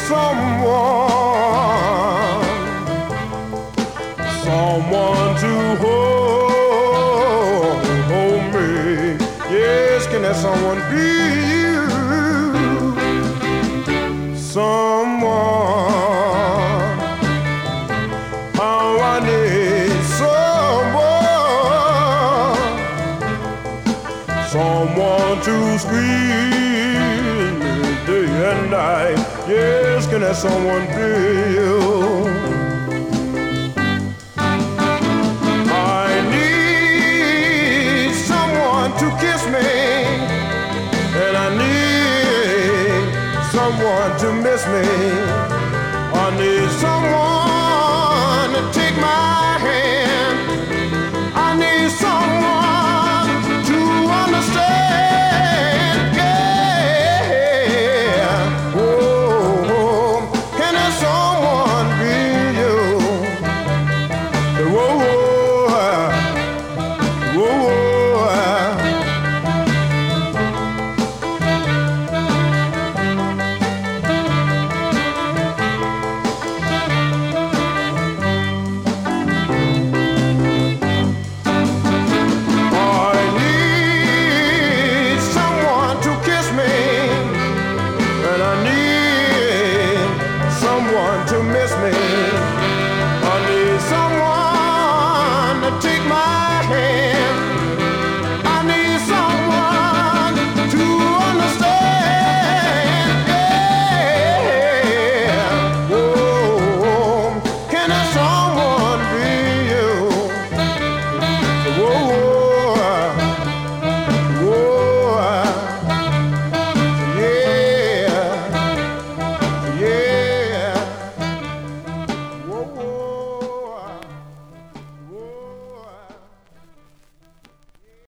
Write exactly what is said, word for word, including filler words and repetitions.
someone, someone to hold, hold me. Yes, can that someone be you? Someone, oh, I need someone, someone to squeeze me day and night. Yes, can that someone be you? I need someone to kiss me, and I need someone to miss me. I need someone to take my hand. I need someone to understand. Yeah. Oh, can there someone be you? Whoa, whoa, whoa. To miss me.